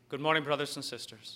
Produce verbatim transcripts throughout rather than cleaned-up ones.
Good morning, brothers and sisters.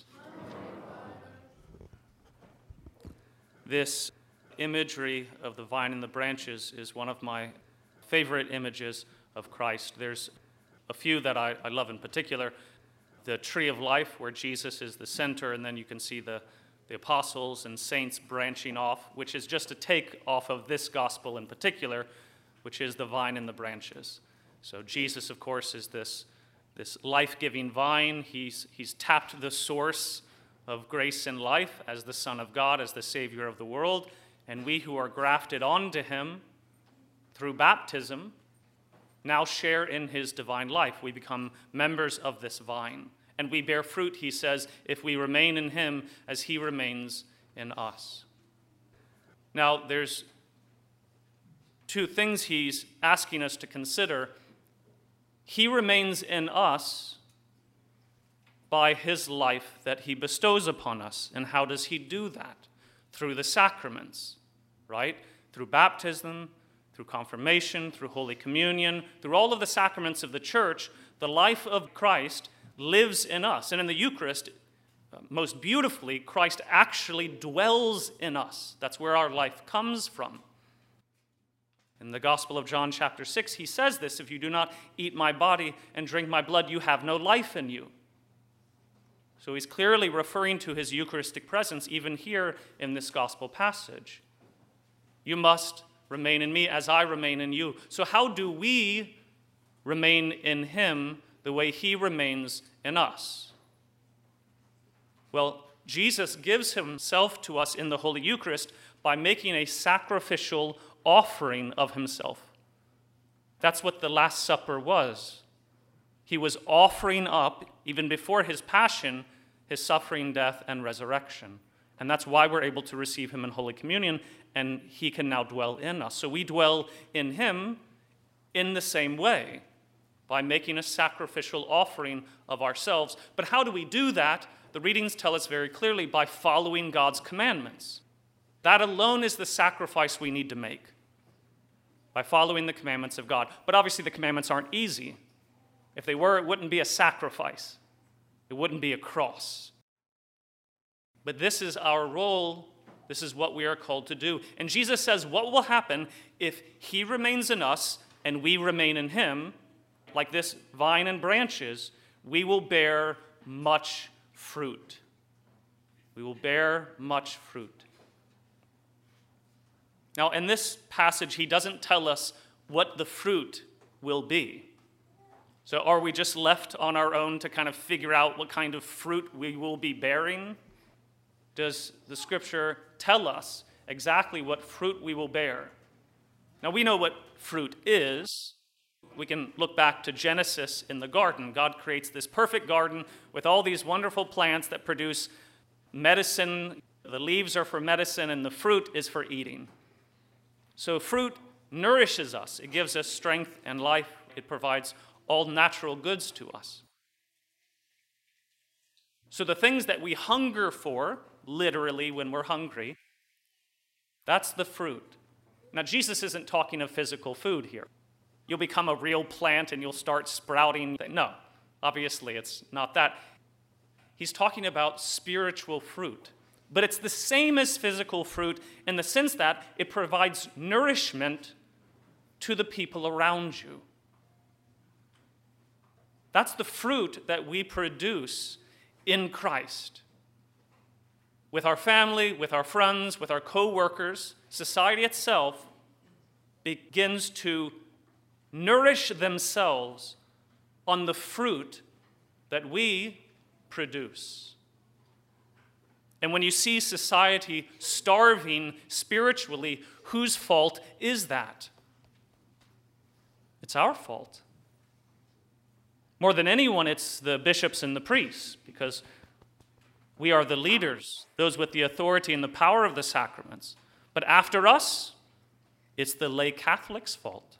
This imagery of the vine and the branches is one of my favorite images of Christ. There's a few that I, I love in particular. The tree of life, where Jesus is the center, and then you can see the, the apostles and saints branching off, which is just a take off of this gospel in particular, which is the vine and the branches. So Jesus, of course, is this This life-giving vine. He's, he's tapped the source of grace and life as the Son of God, as the Savior of the world. And we who are grafted onto him through baptism now share in his divine life. We become members of this vine. And we bear fruit, he says, if we remain in him as he remains in us. Now, there's two things he's asking us to consider. He remains in us by his life that he bestows upon us. And how does he do that? Through the sacraments, right? Through baptism, through confirmation, through Holy Communion, through all of the sacraments of the church, the life of Christ lives in us. And in the Eucharist, most beautifully, Christ actually dwells in us. That's where our life comes from. In the Gospel of John chapter six, he says this: if you do not eat my body and drink my blood, you have no life in you. So he's clearly referring to his Eucharistic presence even here in this Gospel passage. You must remain in me as I remain in you. So how do we remain in him the way he remains in us? Well, Jesus gives himself to us in the Holy Eucharist by making a sacrificial offering of himself. That's what the Last Supper was. He was offering up, even before his passion, his suffering, death, and resurrection. And that's why we're able to receive him in Holy Communion, and he can now dwell in us. So we dwell in him in the same way, by making a sacrificial offering of ourselves. But how do we do that? The readings tell us very clearly: by following God's commandments. That alone is the sacrifice we need to make, by following the commandments of God. But obviously the commandments aren't easy. If they were, it wouldn't be a sacrifice. It wouldn't be a cross. But this is our role. This is what we are called to do. And Jesus says what will happen if he remains in us and we remain in him, like this vine and branches, we will bear much fruit. We will bear much fruit. Now, in this passage, he doesn't tell us what the fruit will be. So are we just left on our own to kind of figure out what kind of fruit we will be bearing? Does the scripture tell us exactly what fruit we will bear? Now, we know what fruit is. We can look back to Genesis in the garden. God creates this perfect garden with all these wonderful plants that produce medicine. The leaves are for medicine and the fruit is for eating. So fruit nourishes us. It gives us strength and life. It provides all natural goods to us. So the things that we hunger for, literally when we're hungry, that's the fruit. Now, Jesus isn't talking of physical food here. You'll become a real plant and you'll start sprouting. No, obviously it's not that. He's talking about spiritual fruit. But it's the same as physical fruit in the sense that it provides nourishment to the people around you. That's the fruit that we produce in Christ. With our family, with our friends, with our co-workers, society itself begins to nourish themselves on the fruit that we produce. And when you see society starving spiritually, whose fault is that? It's our fault. More than anyone, it's the bishops and the priests, because we are the leaders, those with the authority and the power of the sacraments. But after us, it's the lay Catholic's fault.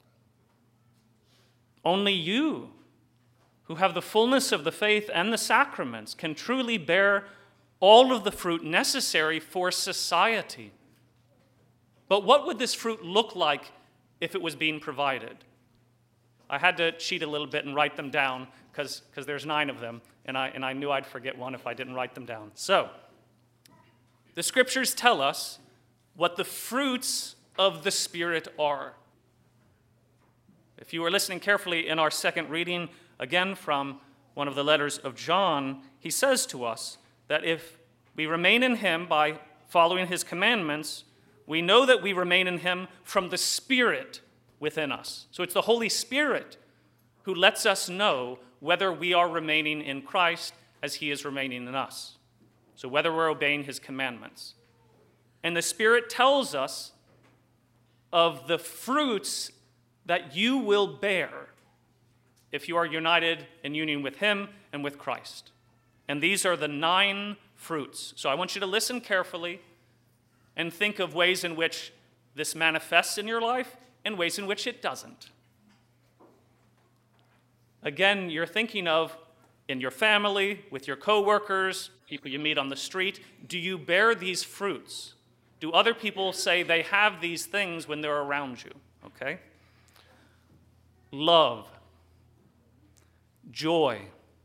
Only you, who have the fullness of the faith and the sacraments, can truly bear all of the fruit necessary for society. But what would this fruit look like if it was being provided? I had to cheat a little bit and write them down because there's nine of them, and I, and I knew I'd forget one if I didn't write them down. So, the scriptures tell us what the fruits of the Spirit are. If you were listening carefully in our second reading, again from one of the letters of John, he says to us that if we remain in him by following his commandments, we know that we remain in him from the Spirit within us. So it's the Holy Spirit who lets us know whether we are remaining in Christ as he is remaining in us. So whether we're obeying his commandments. And the Spirit tells us of the fruits that you will bear if you are united in union with him and with Christ. And these are the nine fruits. So I want you to listen carefully and think of ways in which this manifests in your life and ways in which it doesn't. Again, you're thinking of in your family, with your coworkers, people you meet on the street. Do you bear these fruits? Do other people say they have these things when they're around you? Okay? Love, joy,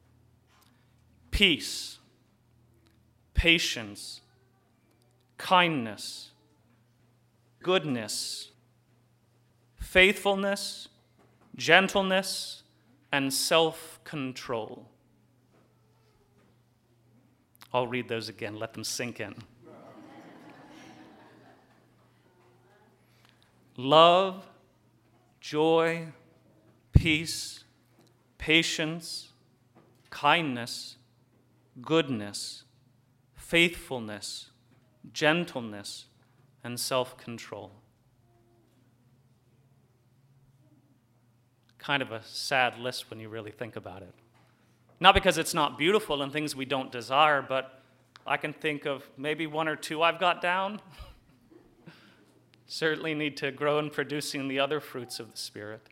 peace, patience, kindness, goodness, faithfulness, gentleness, and self-control. I'll read those again. Let them sink in. Love, joy, peace, patience, kindness, goodness, faithfulness, gentleness, and self-control. Kind of a sad list when you really think about it. Not because it's not beautiful and things we don't desire, but I can think of maybe one or two I've got down. Certainly need to grow in producing the other fruits of the Spirit.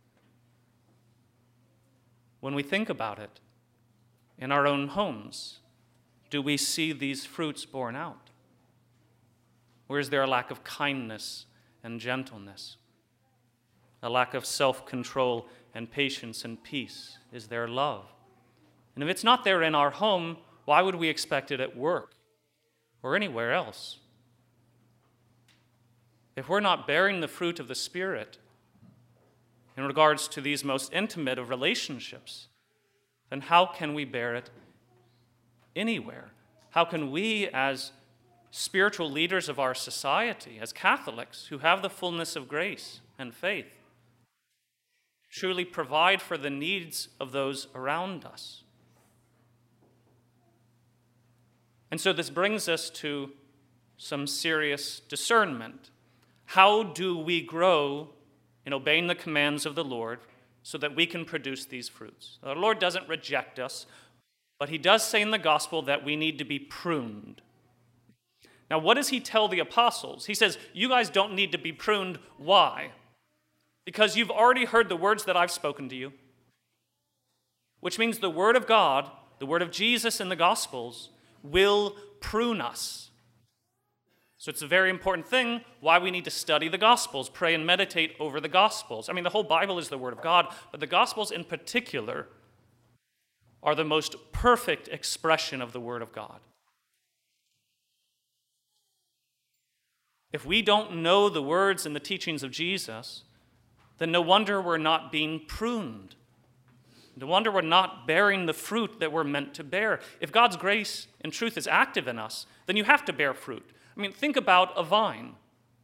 When we think about it, in our own homes, do we see these fruits borne out? Or is there a lack of kindness and gentleness? A lack of self-control and patience and peace? Is there love? And if it's not there in our home, why would we expect it at work or anywhere else? If we're not bearing the fruit of the Spirit in regards to these most intimate of relationships, then how can we bear it anywhere? How can we, as spiritual leaders of our society, as Catholics who have the fullness of grace and faith, truly provide for the needs of those around us? And so this brings us to some serious discernment. How do we grow in obeying the commands of the Lord so that we can produce these fruits? The Lord doesn't reject us, but he does say in the gospel that we need to be pruned. Now, what does he tell the apostles? He says, you guys don't need to be pruned. Why? Because you've already heard the words that I've spoken to you, which means the word of God, the word of Jesus in the Gospels, will prune us. So it's a very important thing why we need to study the Gospels, pray and meditate over the Gospels. I mean, the whole Bible is the Word of God, but the Gospels in particular are the most perfect expression of the Word of God. If we don't know the words and the teachings of Jesus, then no wonder we're not being pruned. No wonder we're not bearing the fruit that we're meant to bear. If God's grace and truth is active in us, then you have to bear fruit. I mean, think about a vine.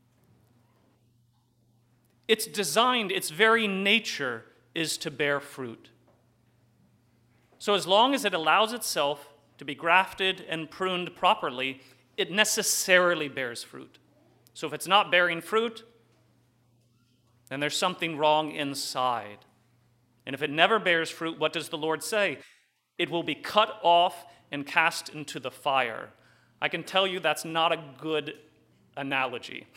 It's designed, its very nature is to bear fruit. So as long as it allows itself to be grafted and pruned properly, it necessarily bears fruit. So if it's not bearing fruit, then there's something wrong inside. And if it never bears fruit, what does the Lord say? It will be cut off and cast into the fire. I can tell you that's not a good analogy.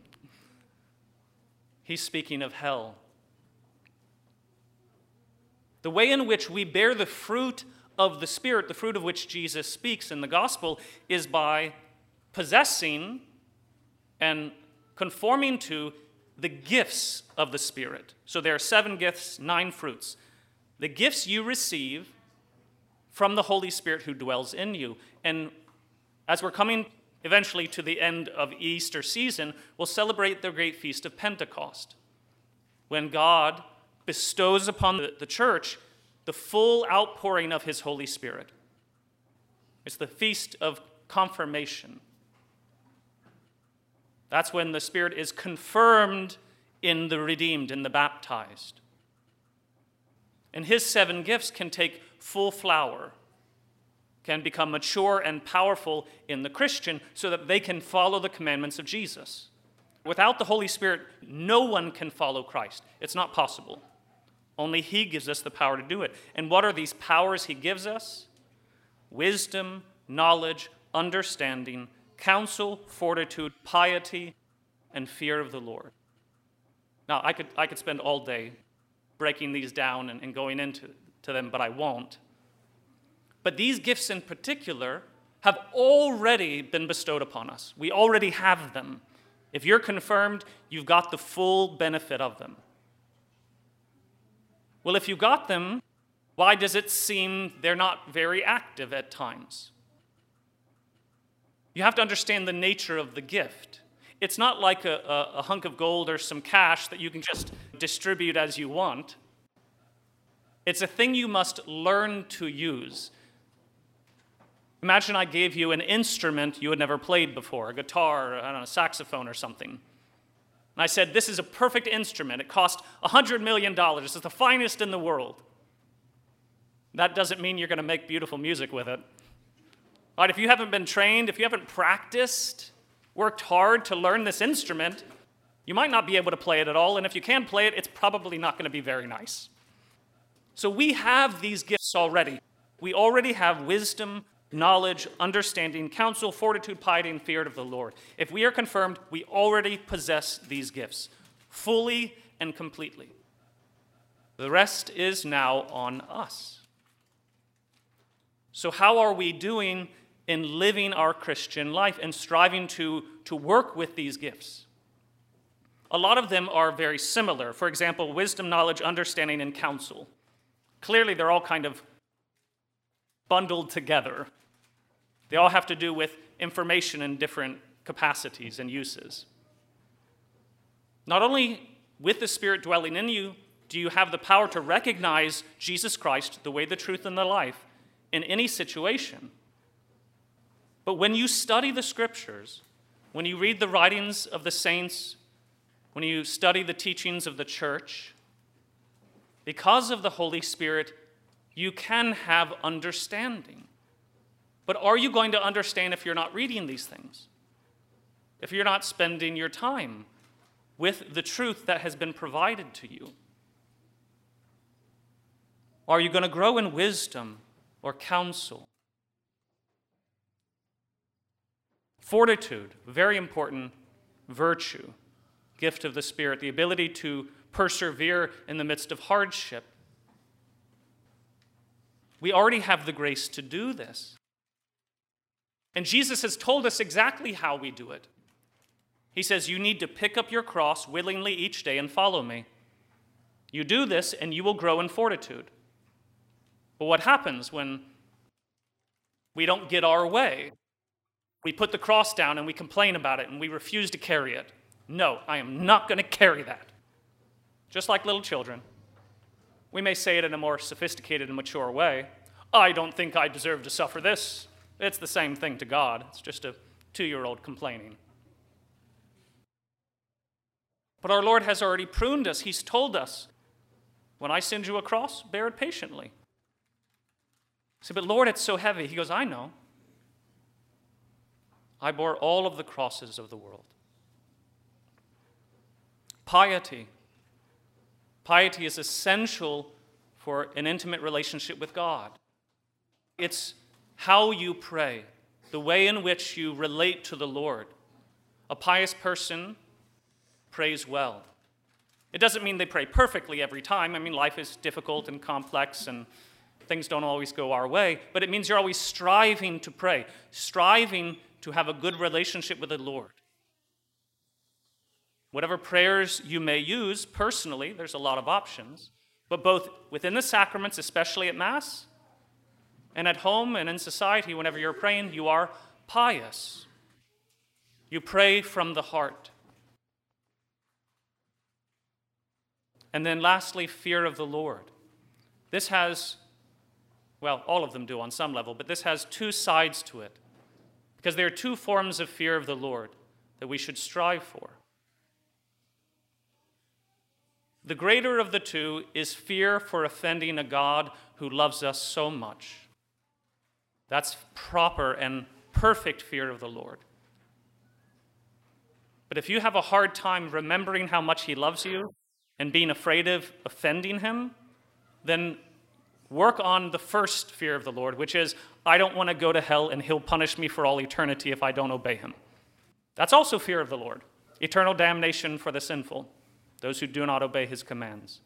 He's speaking of hell. The way in which we bear the fruit of the Spirit, the fruit of which Jesus speaks in the gospel, is by possessing and conforming to the gifts of the Spirit. So there are seven gifts, nine fruits. The gifts you receive from the Holy Spirit who dwells in you. And as we're coming eventually to the end of Easter season, we'll celebrate the great feast of Pentecost, when God bestows upon the, the church the full outpouring of his Holy Spirit. It's the feast of confirmation. That's when the Spirit is confirmed in the redeemed, in the baptized. And his seven gifts can take full flower, can become mature and powerful in the Christian so that they can follow the commandments of Jesus. Without the Holy Spirit, no one can follow Christ. It's not possible. Only he gives us the power to do it. And what are these powers he gives us? Wisdom, knowledge, understanding, counsel, fortitude, piety, and fear of the Lord. Now, I could, I could spend all day breaking these down and, and going into to them, but I won't. But these gifts in particular have already been bestowed upon us. We already have them. If you're confirmed, you've got the full benefit of them. Well, if you got them, why does it seem they're not very active at times? You have to understand the nature of the gift. It's not like a, a, a hunk of gold or some cash that you can just distribute as you want. It's a thing you must learn to use. Imagine I gave you an instrument you had never played before, a guitar, or, I don't know, a saxophone or something. And I said, this is a perfect instrument. It cost one hundred million dollars. It's the finest in the world. That doesn't mean you're going to make beautiful music with it. Right, if you haven't been trained, if you haven't practiced, worked hard to learn this instrument, you might not be able to play it at all, and if you can play it, it's probably not going to be very nice. So we have these gifts already. We already have wisdom, knowledge, understanding, counsel, fortitude, piety, and fear of the Lord. If we are confirmed, we already possess these gifts, fully and completely. The rest is now on us. So how are we doing in living our Christian life and striving to, to work with these gifts? A lot of them are very similar. For example, wisdom, knowledge, understanding, and counsel. Clearly, they're all kind of bundled together. They all have to do with information in different capacities and uses. Not only with the Spirit dwelling in you do you have the power to recognize Jesus Christ, the way, the truth, and the life, in any situation, but when you study the Scriptures, when you read the writings of the saints, when you study the teachings of the church, because of the Holy Spirit, you can have understanding. But are you going to understand if you're not reading these things? If you're not spending your time with the truth that has been provided to you? Are you going to grow in wisdom or counsel? Fortitude, very important virtue, gift of the Spirit, the ability to persevere in the midst of hardship. We already have the grace to do this. And Jesus has told us exactly how we do it. He says, you need to pick up your cross willingly each day and follow me. You do this and you will grow in fortitude. But what happens when we don't get our way? We put the cross down and we complain about it and we refuse to carry it. No, I am not going to carry that. Just like little children. We may say it in a more sophisticated and mature way. I don't think I deserve to suffer this. It's the same thing to God. It's just a two-year-old complaining. But our Lord has already pruned us. He's told us, when I send you a cross, bear it patiently. I said, but Lord, it's so heavy. He goes, I know. I bore all of the crosses of the world. Piety. Piety is essential for an intimate relationship with God. It's how you pray, the way in which you relate to the Lord. A pious person prays well. It doesn't mean they pray perfectly every time. I mean, life is difficult and complex and things don't always go our way, but it means you're always striving to pray, striving to have a good relationship with the Lord. Whatever prayers you may use personally, there's a lot of options, But both within the sacraments, especially at Mass, and at home and in society, whenever you're praying, you are pious. You pray from the heart. And then lastly, fear of the Lord. This has, well, all of them do on some level, but this has two sides to it. Because there are two forms of fear of the Lord that we should strive for. The greater of the two is fear for offending a God who loves us so much. That's proper and perfect fear of the Lord. But if you have a hard time remembering how much he loves you and being afraid of offending him, then work on the first fear of the Lord, which is, I don't want to go to hell and he'll punish me for all eternity if I don't obey him. That's also fear of the Lord. Eternal damnation for the sinful, those who do not obey his commands.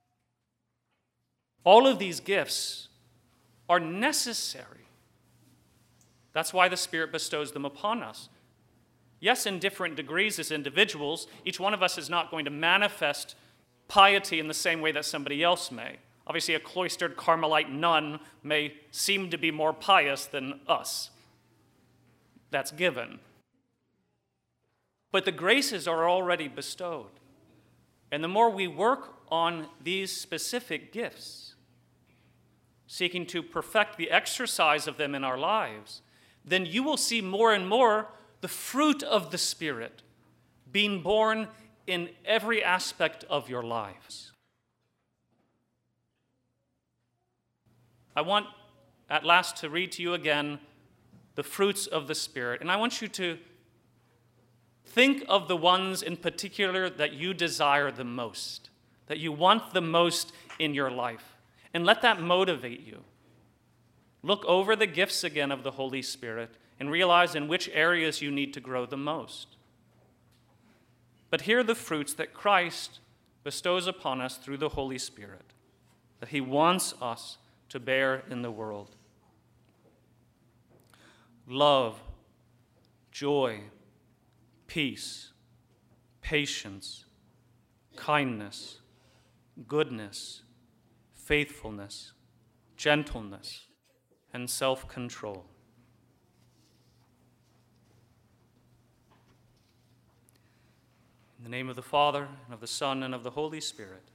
All of these gifts are necessary. That's why the Spirit bestows them upon us. Yes, in different degrees as individuals, each one of us is not going to manifest piety in the same way that somebody else may. Obviously, a cloistered Carmelite nun may seem to be more pious than us. That's given. But the graces are already bestowed. And the more we work on these specific gifts, seeking to perfect the exercise of them in our lives, then you will see more and more the fruit of the Spirit being born in every aspect of your lives. I want at last to read to you again the fruits of the Spirit, and I want you to think of the ones in particular that you desire the most, that you want the most in your life, and let that motivate you. Look over the gifts again of the Holy Spirit and realize in which areas you need to grow the most. But here are the fruits that Christ bestows upon us through the Holy Spirit, that he wants us to bear in the world. Love, joy, peace, patience, kindness, goodness, faithfulness, gentleness, and self-control. In the name of the Father, and of the Son, and of the Holy Spirit.